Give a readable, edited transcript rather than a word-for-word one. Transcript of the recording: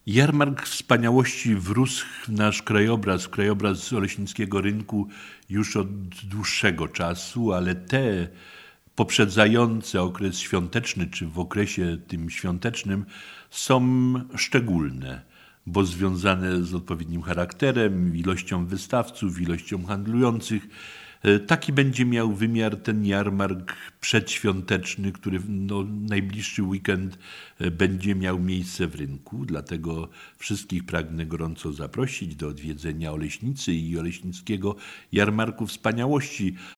Jarmark Wspaniałości wrósł w nasz krajobraz Oleśnickiego Rynku już od dłuższego czasu, ale te poprzedzające okres świąteczny, czy w okresie tym świątecznym są szczególne, bo związane z odpowiednim charakterem, ilością wystawców, ilością handlujących. Taki będzie miał wymiar ten jarmark przedświąteczny, który w najbliższy weekend będzie miał miejsce w rynku. Dlatego wszystkich pragnę gorąco zaprosić do odwiedzenia Oleśnicy i Oleśnickiego Jarmarku Wspaniałości.